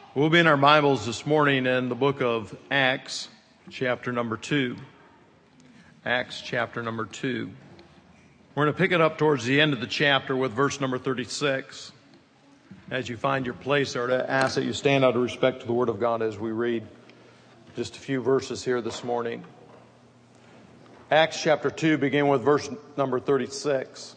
We'll be in our Bibles this morning in the book of Acts, chapter number 2. Acts, chapter number 2. We're going to pick it up towards the end of the chapter with verse number 36. As you find your place there, to ask that you stand out of respect to the Word of God as we read just a few verses here this morning. Acts chapter 2, begin with verse number 36.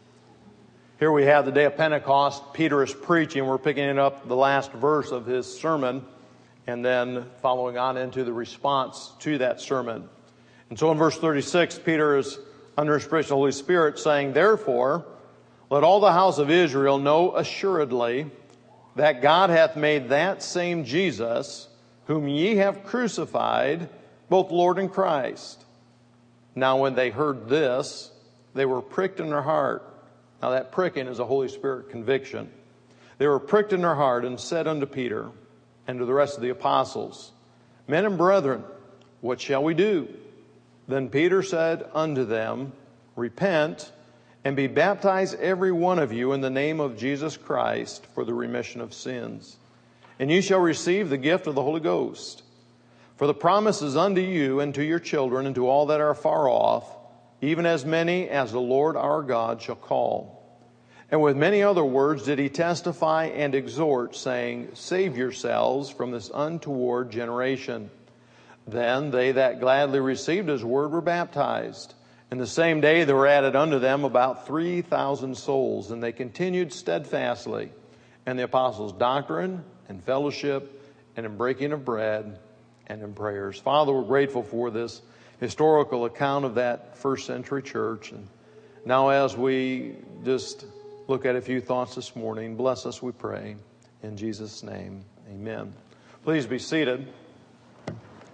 Here we have the day of Pentecost. Peter is preaching. We're picking up the last verse of his sermon and then following on into the response to that sermon. And so in verse 36, Peter is under inspiration of the Holy Spirit saying, "Therefore, let all the house of Israel know assuredly that God hath made that same Jesus, whom ye have crucified, both Lord and Christ." Now when they heard this, they were pricked in their heart. Now that pricking is a Holy Spirit conviction. They were pricked in their heart and said unto Peter and to the rest of the apostles, "Men and brethren, what shall we do?" Then Peter said unto them, "Repent and be baptized every one of you in the name of Jesus Christ for the remission of sins. And you shall receive the gift of the Holy Ghost. For the promise is unto you and to your children and to all that are far off, even as many as the Lord our God shall call." And with many other words did he testify and exhort, saying, "Save yourselves from this untoward generation." Then they that gladly received his word were baptized. And the same day there were added unto them about 3,000 souls. And they continued steadfastly in the apostles' doctrine and fellowship and in breaking of bread and in prayers. Father, we're grateful for this historical account of that first century church. And now as we just look at a few thoughts this morning, bless us, we pray. In Jesus' name, amen. Please be seated. It's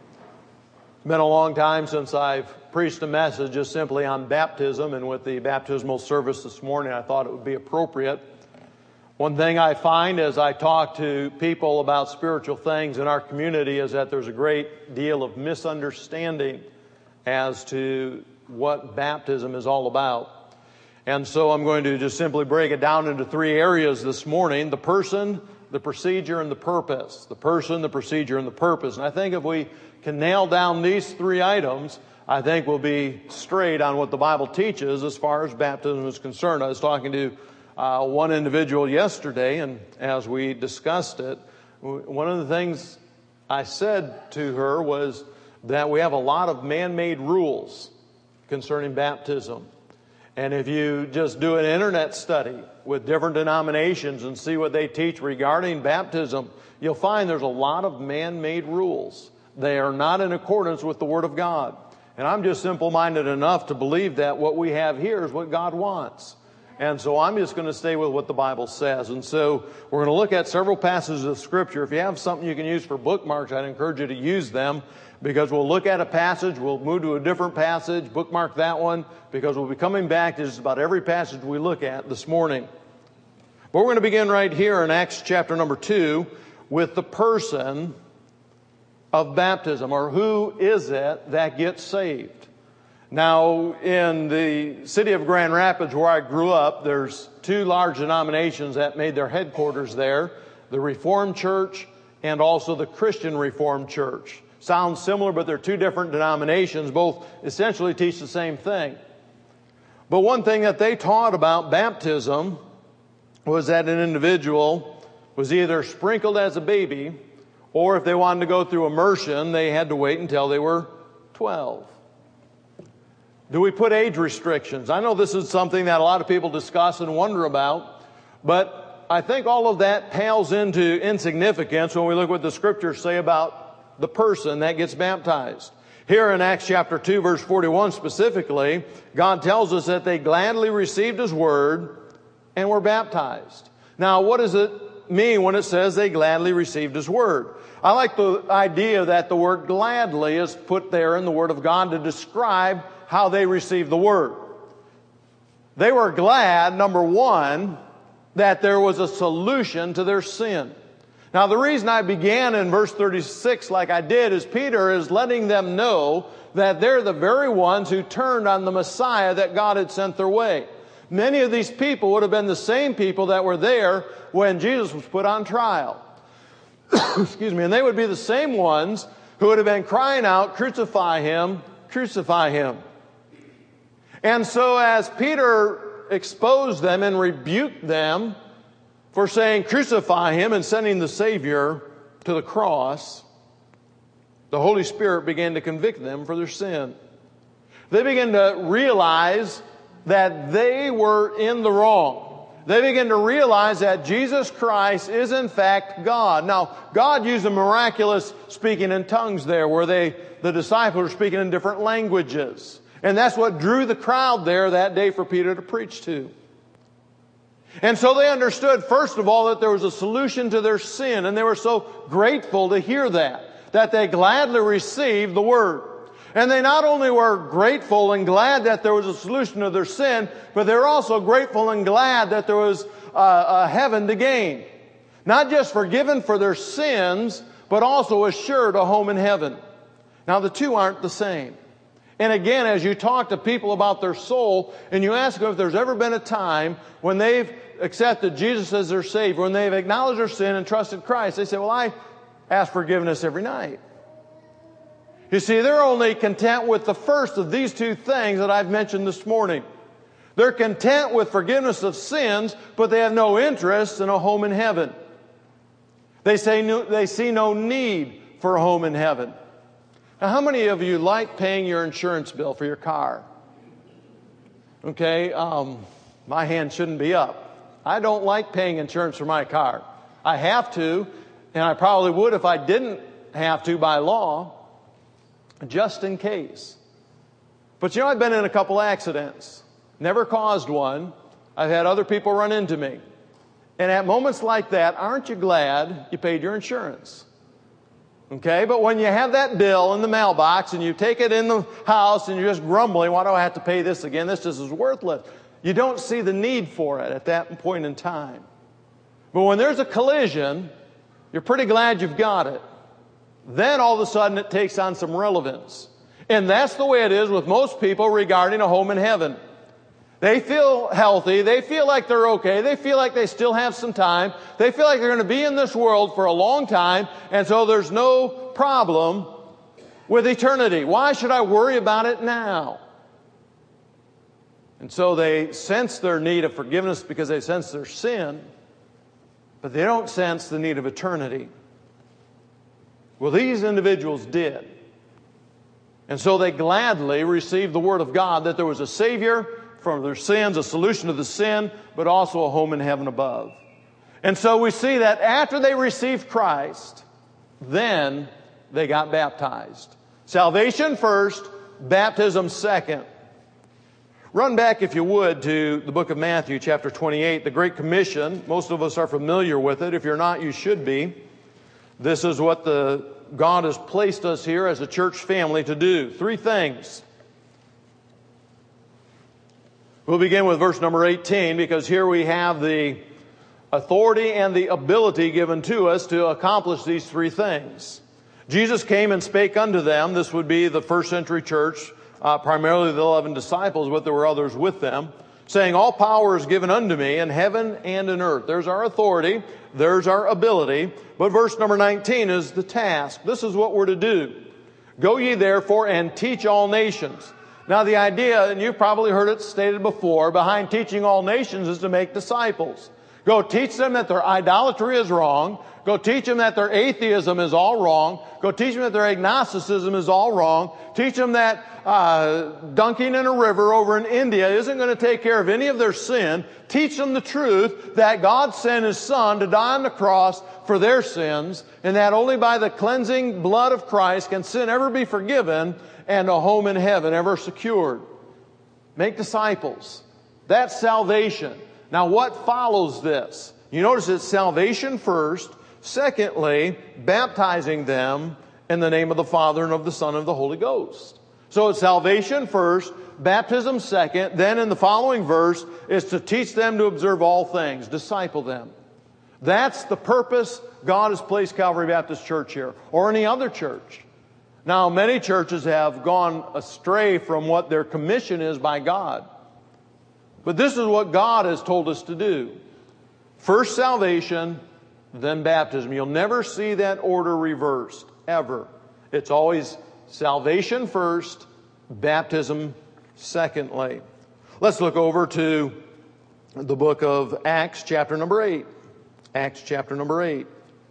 been a long time since I've preached a message just simply on baptism, and with the baptismal service this morning, I thought it would be appropriate. One thing I find as I talk to people about spiritual things in our community is that there's a great deal of misunderstanding as to what baptism is all about. And so I'm going to just simply break it down into three areas this morning: the person, the procedure, and the purpose. The person, the procedure, and the purpose. And I think if we can nail down these three items, I think we'll be straight on what the Bible teaches as far as baptism is concerned. I was talking to one individual yesterday, and as we discussed it, one of the things I said to her was that we have a lot of man-made rules concerning baptism. And if you just do an internet study with different denominations and see what they teach regarding baptism, you'll find there's a lot of man-made rules. They are not in accordance with the Word of God. And I'm just simple-minded enough to believe that what we have here is what God wants. And so I'm just going to stay with what the Bible says. And so we're going to look at several passages of Scripture. If you have something you can use for bookmarks, I'd encourage you to use them, because we'll look at a passage, we'll move to a different passage, bookmark that one, because we'll be coming back to just about every passage we look at this morning. But we're going to begin right here in Acts chapter number 2 with the person of baptism, or who is it that gets saved. Now, in the city of Grand Rapids where I grew up, there's two large denominations that made their headquarters there: the Reformed Church and also the Christian Reformed Church. Sounds similar, but they're two different denominations. Both essentially teach the same thing. But one thing that they taught about baptism was that an individual was either sprinkled as a baby, or if they wanted to go through immersion, they had to wait until they were 12. Do we put age restrictions? I know this is something that a lot of people discuss and wonder about, but I think all of that pales into insignificance when we look at what the Scriptures say about the person that gets baptized. Here in Acts chapter 2, verse 41 specifically, God tells us that they gladly received His word and were baptized. Now, what does it mean when it says they gladly received His word? I like the idea that the word gladly is put there in the Word of God to describe how they received the word. They were glad, number one, that there was a solution to their sin. Now, the reason I began in verse 36 like I did is Peter is letting them know that they're the very ones who turned on the Messiah that God had sent their way. Many of these people would have been the same people that were there when Jesus was put on trial. excuse me, and they would be the same ones who would have been crying out, "Crucify him, crucify him." And so as Peter exposed them and rebuked them for saying, "Crucify him," and sending the Savior to the cross, the Holy Spirit began to convict them for their sin. They began to realize that they were in the wrong. They began to realize that Jesus Christ is in fact God. Now, God used a miraculous speaking in tongues there where the disciples were speaking in different languages. And that's what drew the crowd there that day for Peter to preach to. And so they understood, first of all, that there was a solution to their sin. And they were so grateful to hear that they gladly received the Word. And they not only were grateful and glad that there was a solution to their sin, but they were also grateful and glad that there was a heaven to gain. Not just forgiven for their sins, but also assured a home in heaven. Now the two aren't the same. And again, as you talk to people about their soul, and you ask them if there's ever been a time when they've accepted Jesus as their Savior, when they've acknowledged their sin and trusted Christ, they say, "Well, I ask forgiveness every night." You see, they're only content with the first of these two things that I've mentioned this morning. They're content with forgiveness of sins, but they have no interest in a home in heaven. They see no need for a home in heaven. Now, how many of you like paying your insurance bill for your car? Okay, my hand shouldn't be up. I don't like paying insurance for my car. I have to, and I probably would if I didn't have to by law. Just in case. But you know, I've been in a couple accidents. Never caused one. I've had other people run into me. And at moments like that, aren't you glad you paid your insurance? Okay, but when you have that bill in the mailbox and you take it in the house and you're just grumbling, "Why do I have to pay this again? This just is worthless." You don't see the need for it at that point in time. But when there's a collision, you're pretty glad you've got it. Then all of a sudden it takes on some relevance. And that's the way it is with most people regarding a home in heaven. They feel healthy. They feel like they're okay. They feel like they still have some time. They feel like they're going to be in this world for a long time. And so there's no problem with eternity. Why should I worry about it now? And so they sense their need of forgiveness because they sense their sin. But they don't sense the need of eternity. Well, these individuals did. And so they gladly received the Word of God that there was a Savior for their sins, a solution to the sin, but also a home in heaven above. And so we see that after they received Christ, then they got baptized. Salvation first, baptism second. Run back, if you would, to the book of Matthew, chapter 28, the Great Commission. Most of us are familiar with it. If you're not, you should be. This is what God has placed us here as a church family to do. Three things. We'll begin with verse number 18 because here we have the authority and the ability given to us to accomplish these three things. Jesus came and spake unto them. This would be the first century church, primarily the 11 disciples, but there were others with them, saying, "All power is given unto me in heaven and in earth." There's our authority. There's our ability. But verse number 19 is the task. This is what we're to do. "Go ye therefore and teach all nations." Now the idea, and you've probably heard it stated before, behind teaching all nations is to make disciples. Go teach them that their idolatry is wrong. Go teach them that their atheism is all wrong. Go teach them that their agnosticism is all wrong. Teach them that dunking in a river over in India isn't going to take care of any of their sin. Teach them the truth that God sent His Son to die on the cross for their sins, and that only by the cleansing blood of Christ can sin ever be forgiven and a home in heaven ever secured. Make disciples. That's salvation. Now what follows this? You notice it's salvation first. Secondly, baptizing them in the name of the Father and of the Son and of the Holy Ghost. So it's salvation first, baptism second, then in the following verse is to teach them to observe all things, disciple them. That's the purpose God has placed Calvary Baptist Church here, or any other church. Now, many churches have gone astray from what their commission is by God. But this is what God has told us to do. First salvation, then baptism. You'll never see that order reversed, ever. It's always salvation first, baptism secondly. Let's look over to the book of Acts, chapter number 8. Acts, chapter number 8.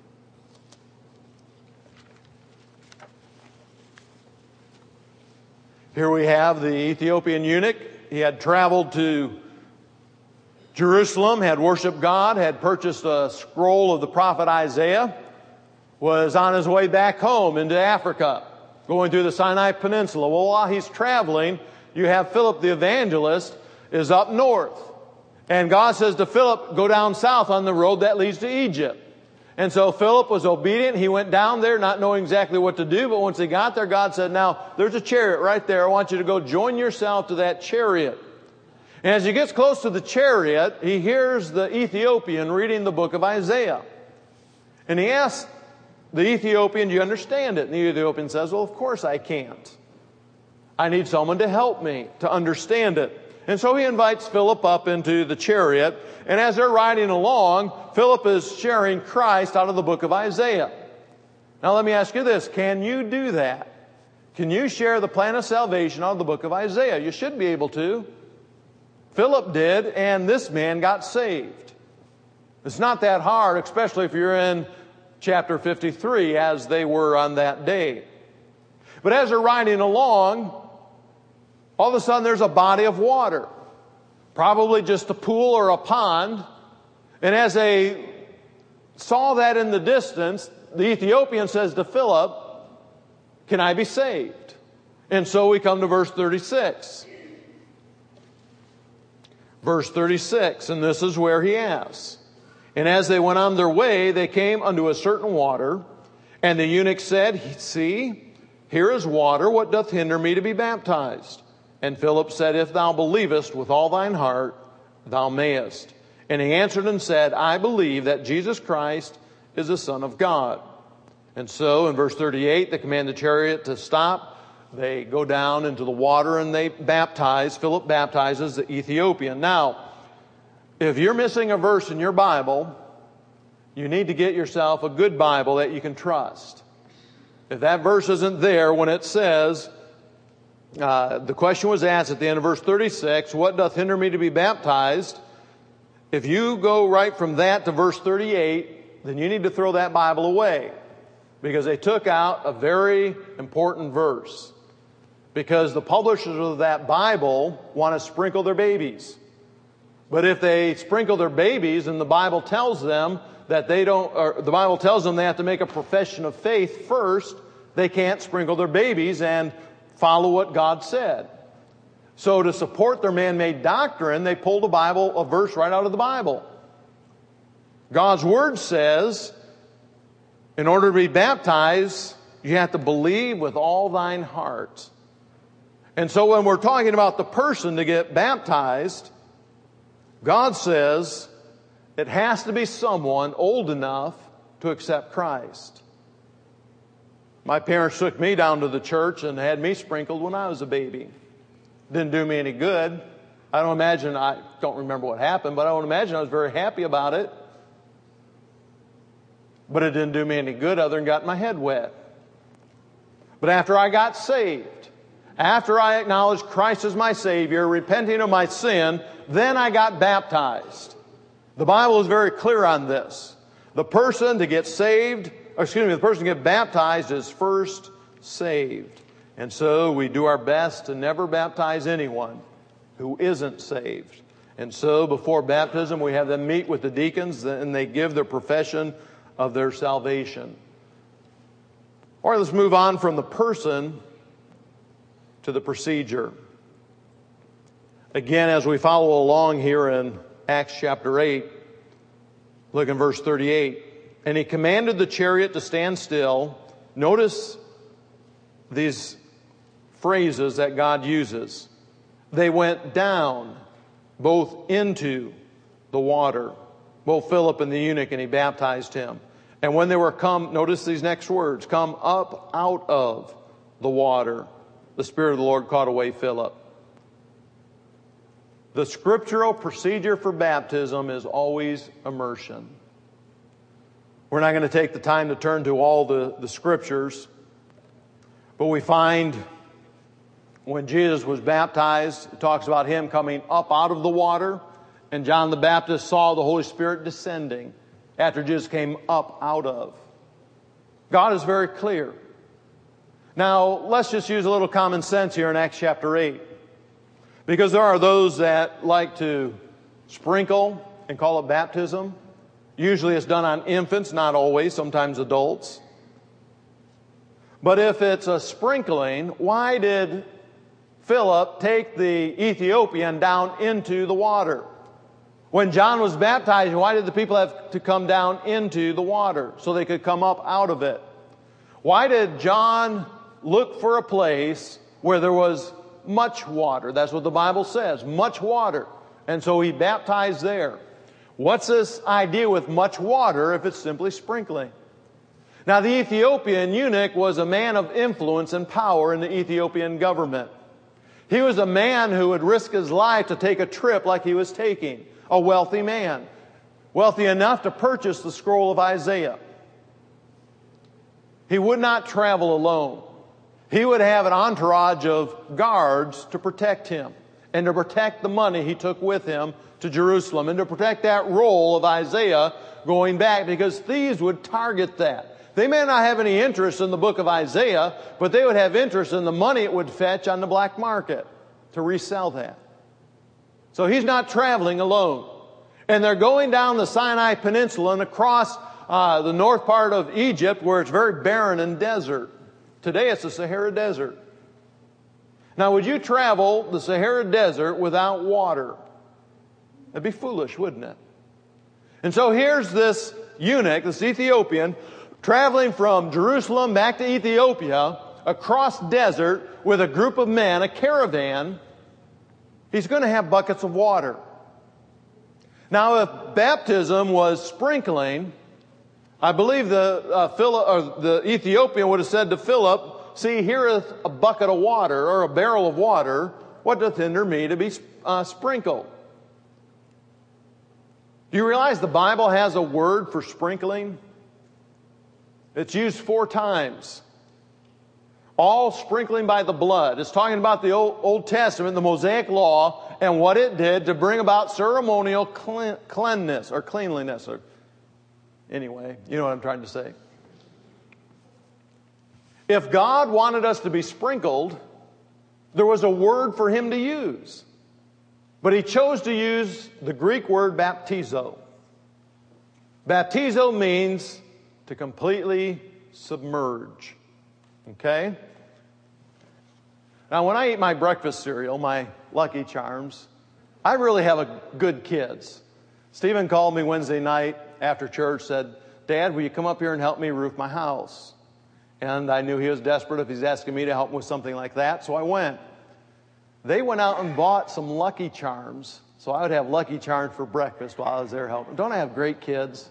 Here we have the Ethiopian eunuch. He had traveled to Jerusalem, had worshiped God, had purchased a scroll of the prophet Isaiah, was on his way back home into Africa, going through the Sinai Peninsula. Well, while he's traveling, you have Philip the evangelist is up north. And God says to Philip, go down south on the road that leads to Egypt. And so Philip was obedient. He went down there not knowing exactly what to do. But once he got there, God said, now, there's a chariot right there. I want you to go join yourself to that chariot. And as he gets close to the chariot, he hears the Ethiopian reading the book of Isaiah. And he asks the Ethiopian, do you understand it? And the Ethiopian says, well, of course I can't. I need someone to help me to understand it. And so he invites Philip up into the chariot. And as they're riding along, Philip is sharing Christ out of the book of Isaiah. Now let me ask you this. Can you do that? Can you share the plan of salvation out of the book of Isaiah? You should be able to. Philip did, and this man got saved. It's not that hard, especially if you're in chapter 53, as they were on that day. But as they're riding along, all of a sudden there's a body of water. Probably just a pool or a pond. And as they saw that in the distance, the Ethiopian says to Philip, can I be saved? And so we come to verse 36. Verse 36, and this is where he asks. And as they went on their way, they came unto a certain water. And the eunuch said, see, here is water. What doth hinder me to be baptized? And Philip said, if thou believest with all thine heart, thou mayest. And he answered and said, I believe that Jesus Christ is the Son of God. And so in verse 38, they command the chariot to stop. They go down into the water and they baptize. Philip baptizes the Ethiopian. Now, if you're missing a verse in your Bible, you need to get yourself a good Bible that you can trust. If that verse isn't there when it says, the question was asked at the end of verse 36, what doth hinder me to be baptized? If you go right from that to verse 38, then you need to throw that Bible away, because they took out a very important verse. Because the publishers of that Bible want to sprinkle their babies. But if they sprinkle their babies and the Bible tells them that they don't, or the Bible tells them they have to make a profession of faith first, they can't sprinkle their babies and follow what God said. So to support their man-made doctrine, they pulled a verse right out of the Bible. God's Word says, in order to be baptized, you have to believe with all thine heart. And so when we're talking about the person to get baptized, God says it has to be someone old enough to accept Christ. My parents took me down to the church and had me sprinkled when I was a baby. Didn't do me any good. I don't remember what happened, but I don't imagine I was very happy about it. But it didn't do me any good other than got my head wet. But after I got saved, after I acknowledged Christ as my Savior, repenting of my sin, then I got baptized. The Bible is very clear on this. The person to get baptized is first saved. And so we do our best to never baptize anyone who isn't saved. And so before baptism, we have them meet with the deacons and they give their profession of their salvation. All right, let's move on from the person to the procedure. Again, as we follow along here in Acts chapter 8, look in verse 38. And he commanded the chariot to stand still. Notice these phrases that God uses. They went down both into the water, both Philip and the eunuch, and he baptized him. And when they were come, notice these next words, come up out of the water, the Spirit of the Lord caught away Philip. The scriptural procedure for baptism is always immersion. We're not going to take the time to turn to all the scriptures, but we find when Jesus was baptized, it talks about him coming up out of the water, and John the Baptist saw the Holy Spirit descending after Jesus came up out of. God is very clear. Now, let's just use a little common sense here in Acts chapter 8. Because there are those that like to sprinkle and call it baptism. Usually it's done on infants, not always, sometimes adults. But if it's a sprinkling, why did Philip take the Ethiopian down into the water? When John was baptized, why did the people have to come down into the water so they could come up out of it? Why did John look for a place where there was much water? That's what the Bible says, much water. And so he baptized there. What's this idea with much water if it's simply sprinkling? Now, the Ethiopian eunuch was a man of influence and power in the Ethiopian government. He was a man who would risk his life to take a trip like he was taking. A wealthy man. Wealthy enough to purchase the scroll of Isaiah. He would not travel alone. He would have an entourage of guards to protect him and to protect the money he took with him to Jerusalem and to protect that roll of Isaiah going back, because thieves would target that. They may not have any interest in the book of Isaiah, but they would have interest in the money it would fetch on the black market to resell that. So he's not traveling alone. And they're going down the Sinai Peninsula and across the north part of Egypt, where it's very barren and desert. Today it's the Sahara Desert. Now, would you travel the Sahara Desert without water? That'd be foolish, wouldn't it? And so here's this eunuch, this Ethiopian, traveling from Jerusalem back to Ethiopia, across desert with a group of men, a caravan. He's going to have buckets of water. Now, if baptism was sprinkling, I believe the Ethiopian would have said to Philip, "See, here is a bucket of water, or a barrel of water. What doth hinder me to be sprinkled?" Do you realize the Bible has a word for sprinkling? It's used 4 times. All sprinkling by the blood. It's talking about the Old Testament, the Mosaic Law, and what it did to bring about ceremonial cleanliness. Anyway, you know what I'm trying to say. If God wanted us to be sprinkled, there was a word for him to use. But he chose to use the Greek word baptizo. Baptizo means to completely submerge. Okay? Now, when I eat my breakfast cereal, my Lucky Charms, I really have good kids. Stephen called me Wednesday night after church, said, "Dad, will you come up here and help me roof my house?" And I knew he was desperate if he's asking me to help him with something like that, so I went. They went out and bought some Lucky Charms, so I would have Lucky Charms for breakfast while I was there helping. Don't I have great kids?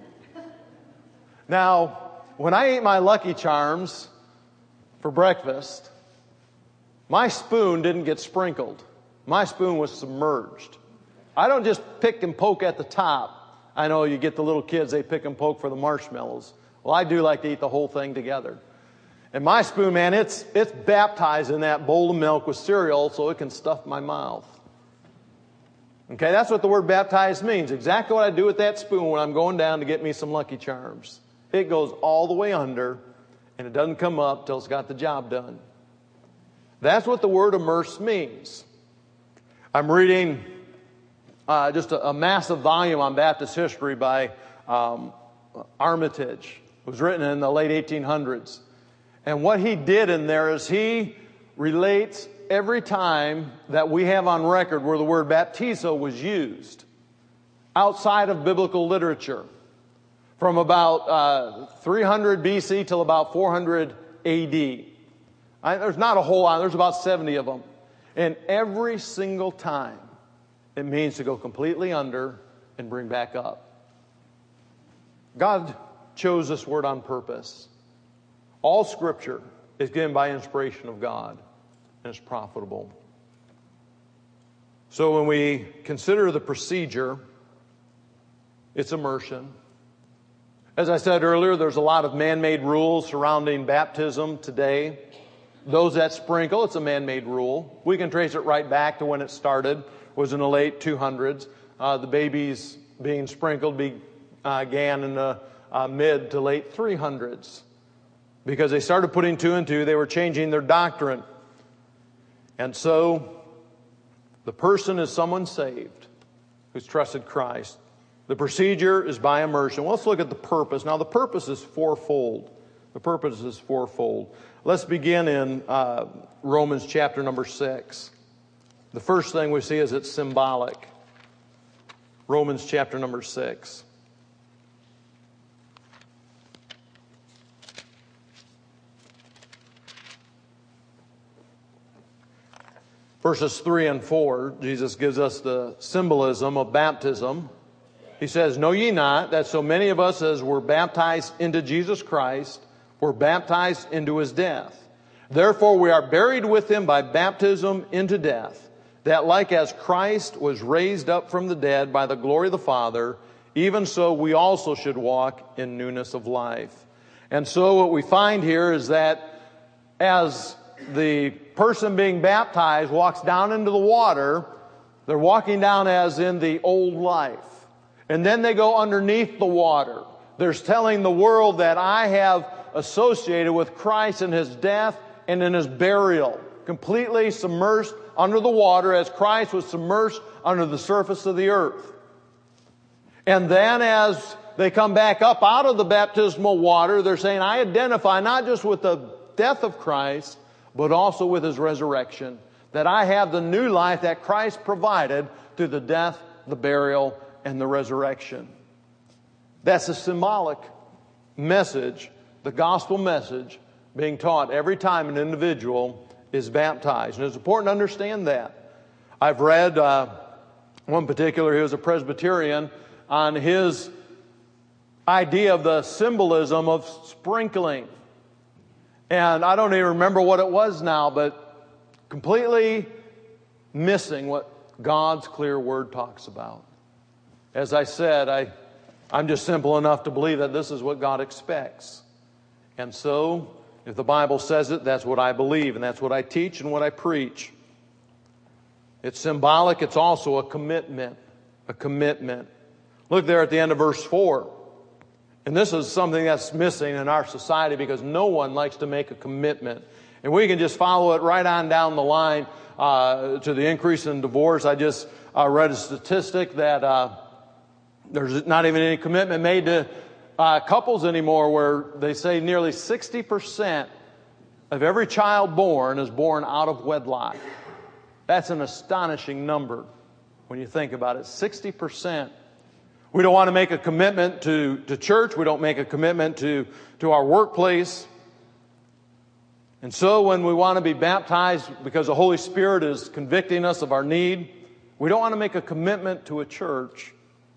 Now, when I ate my Lucky Charms for breakfast, my spoon didn't get sprinkled. My spoon was submerged. I don't just pick and poke at the top. I know you get the little kids, they pick and poke for the marshmallows. Well, I do like to eat the whole thing together. And my spoon, man, it's baptized in that bowl of milk with cereal so it can stuff my mouth. Okay, that's what the word baptized means. Exactly what I do with that spoon when I'm going down to get me some Lucky Charms. It goes all the way under, and it doesn't come up till it's got the job done. That's what the word immerse means. I'm reading just a massive volume on Baptist history by Armitage. It was written in the late 1800s. And what he did in there is he relates every time that we have on record where the word baptizo was used outside of biblical literature, from about 300 BC till about 400 AD. There's not a whole lot. There's about 70 of them. And every single time, it means to go completely under and bring back up. God chose this word on purpose. All Scripture is given by inspiration of God and is profitable. So when we consider the procedure, it's immersion. As I said earlier, there's a lot of man-made rules surrounding baptism today. Those that sprinkle, it's a man-made rule. We can trace it right back to when it started, was in the late 200s. The babies being sprinkled began in the mid to late 300s. Because they started putting two and two, they were changing their doctrine. And so, the person is someone saved who's trusted Christ. The procedure is by immersion. Well, let's look at the purpose. Now, the purpose is fourfold. The purpose is fourfold. Let's begin in Romans chapter number 6. The first thing we see is it's symbolic. Romans chapter number 6. Verses 3 and 4, Jesus gives us the symbolism of baptism. He says, "Know ye not that so many of us as were baptized into Jesus Christ were baptized into His death? Therefore we are buried with Him by baptism into death, that like as Christ was raised up from the dead by the glory of the Father, even so we also should walk in newness of life." And so what we find here is that as the person being baptized walks down into the water, they're walking down as in the old life. And then they go underneath the water. They're telling the world that I have associated with Christ in His death and in His burial. Completely submersed under the water as Christ was submersed under the surface of the earth. And then as they come back up out of the baptismal water, they're saying, I identify not just with the death of Christ, but also with His resurrection. That I have the new life that Christ provided through the death, the burial, and the resurrection. That's a symbolic message, the gospel message, being taught every time an individual is baptized. And it's important to understand that. I've read one particular, he was a Presbyterian, on his idea of the symbolism of sprinkling. And I don't even remember what it was now, but completely missing what God's clear Word talks about. As I said, I'm just simple enough to believe that this is what God expects. And so, if the Bible says it, that's what I believe, and that's what I teach and what I preach. It's symbolic, it's also a commitment. A commitment. Look there at the end of verse 4. And this is something that's missing in our society because no one likes to make a commitment. And we can just follow it right on down the line to the increase in divorce. I just read a statistic that there's not even any commitment made to couples anymore, where they say nearly 60% of every child born is born out of wedlock. That's an astonishing number when you think about it. 60%. We don't want to make a commitment to church. We don't make a commitment to our workplace. And so when we want to be baptized because the Holy Spirit is convicting us of our need, we don't want to make a commitment to a church.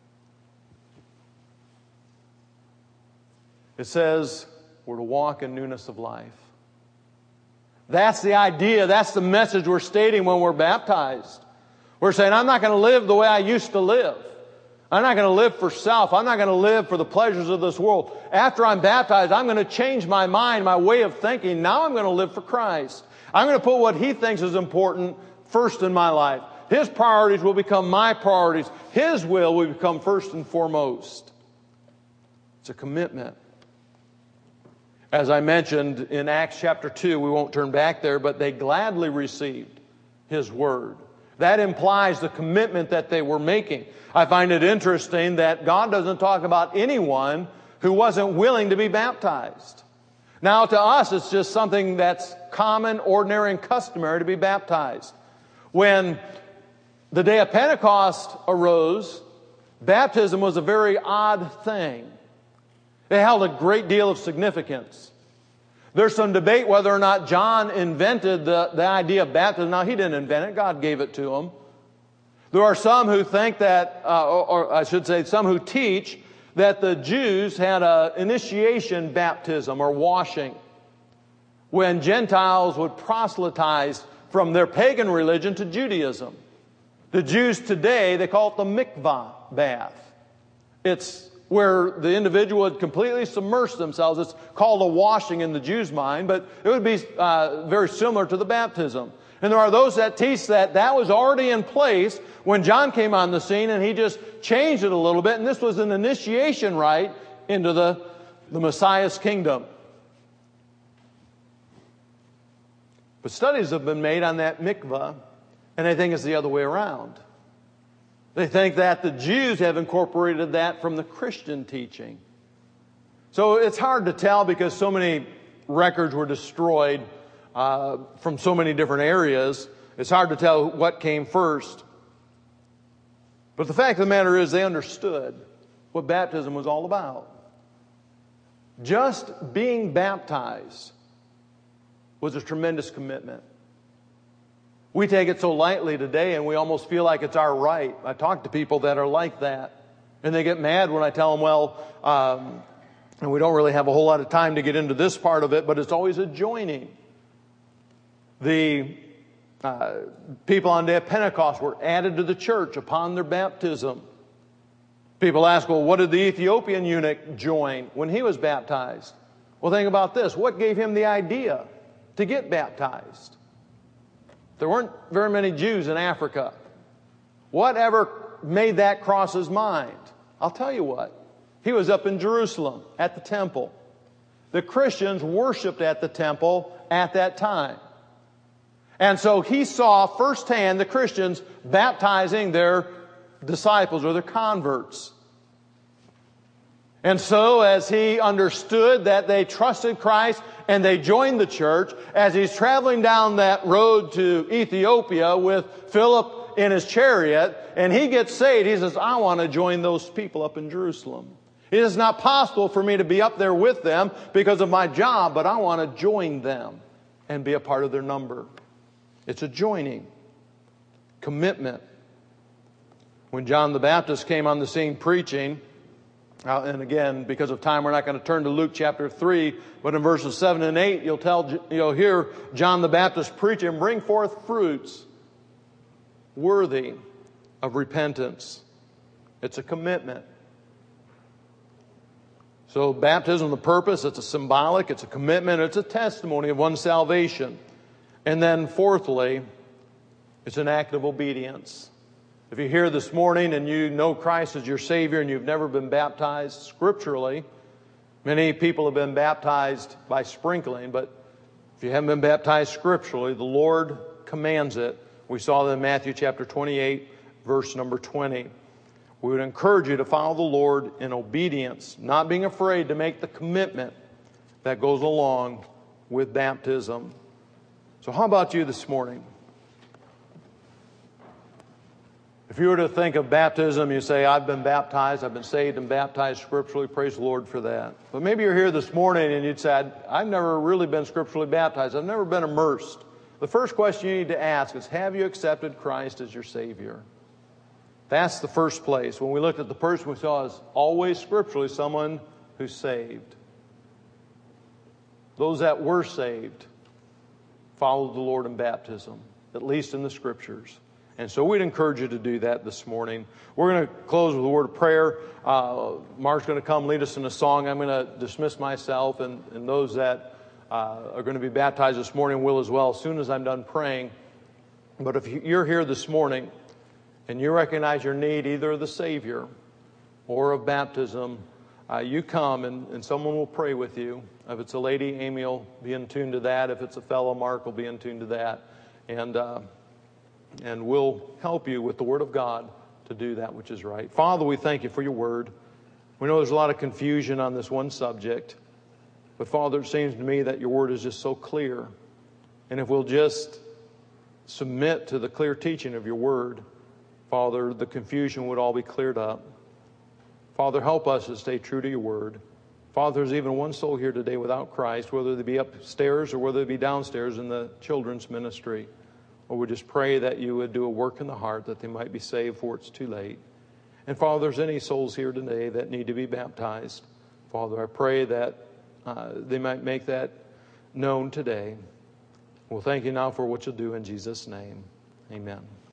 It says we're to walk in newness of life. That's the idea. That's the message we're stating when we're baptized. We're saying, I'm not going to live the way I used to live. I'm not going to live for self. I'm not going to live for the pleasures of this world. After I'm baptized, I'm going to change my mind, my way of thinking. Now I'm going to live for Christ. I'm going to put what He thinks is important first in my life. His priorities will become my priorities. His will become first and foremost. It's a commitment. As I mentioned in Acts chapter 2, we won't turn back there, but they gladly received His word. That implies the commitment that they were making. I find it interesting that God doesn't talk about anyone who wasn't willing to be baptized. Now, to us, it's just something that's common, ordinary, and customary to be baptized. When the day of Pentecost arose, baptism was a very odd thing. It held a great deal of significance. There's some debate whether or not John invented the idea of baptism. Now, he didn't invent it. God gave it to him. There are some who think that, or I should say, some who teach that the Jews had an initiation baptism or washing when Gentiles would proselytize from their pagan religion to Judaism. The Jews today, they call it the mikvah bath. It's where the individual would completely submerge themselves. It's called a washing in the Jews' mind, but it would be very similar to the baptism. And there are those that teach that that was already in place when John came on the scene, and he just changed it a little bit, and this was an initiation rite into the Messiah's kingdom. But studies have been made on that mikvah, and they think it's the other way around. They think that the Jews have incorporated that from the Christian teaching. So it's hard to tell because so many records were destroyed from so many different areas. It's hard to tell what came first. But the fact of the matter is they understood what baptism was all about. Just being baptized was a tremendous commitment. We take it so lightly today, and we almost feel like it's our right. I talk to people that are like that, and they get mad when I tell them, and we don't really have a whole lot of time to get into this part of it, but it's always a joining. The people on the day of Pentecost were added to the church upon their baptism. People ask, well, what did the Ethiopian eunuch join when he was baptized? Well, think about this. What gave him the idea to get baptized? There weren't very many Jews in Africa. Whatever made that cross his mind? I'll tell you what. He was up in Jerusalem at the temple. The Christians worshiped at the temple at that time. And so he saw firsthand the Christians baptizing their disciples or their converts. And so as he understood that they trusted Christ and they joined the church, as he's traveling down that road to Ethiopia with Philip in his chariot, and he gets saved, he says, I want to join those people up in Jerusalem. It is not possible for me to be up there with them because of my job, but I want to join them and be a part of their number. It's a joining, commitment. When John the Baptist came on the scene preaching, and again, because of time, we're not going to turn to Luke chapter 3, but in verses 7 and 8, you'll hear John the Baptist preach and bring forth fruits worthy of repentance. It's a commitment. So baptism, the purpose, it's a symbolic, it's a commitment, it's a testimony of one's salvation. And then fourthly, it's an act of obedience. If you're here this morning and you know Christ as your Savior and you've never been baptized scripturally, many people have been baptized by sprinkling, but if you haven't been baptized scripturally, the Lord commands it. We saw that in Matthew chapter 28, verse number 20. We would encourage you to follow the Lord in obedience, not being afraid to make the commitment that goes along with baptism. So how about you this morning? If you were to think of baptism, you say, I've been baptized, I've been saved and baptized scripturally, praise the Lord for that. But maybe you're here this morning and you'd say, I've never really been scripturally baptized, I've never been immersed. The first question you need to ask is, have you accepted Christ as your Savior? That's the first place. When we looked at the person, we saw as always scripturally someone who's saved. Those that were saved followed the Lord in baptism, at least in the Scriptures. And so we'd encourage you to do that this morning. We're going to close with a word of prayer. Mark's going to come lead us in a song. I'm going to dismiss myself, and those that are going to be baptized this morning will as well as soon as I'm done praying. But if you're here this morning and you recognize your need either of the Savior or of baptism, you come and someone will pray with you. If it's a lady, Amy will be in tune to that. If it's a fellow, Mark will be in tune to that. And we'll help you with the Word of God to do that which is right. Father, we thank you for your Word. We know there's a lot of confusion on this one subject. But Father, it seems to me that your Word is just so clear. And if we'll just submit to the clear teaching of your Word, Father, the confusion would all be cleared up. Father, help us to stay true to your Word. Father, there's even one soul here today without Christ, whether they be upstairs or whether they be downstairs in the children's ministry. Or we just pray that you would do a work in the heart that they might be saved before it's too late. And Father, there's any souls here today that need to be baptized. Father, I pray that they might make that known today. We'll thank you now for what you'll do in Jesus' name. Amen.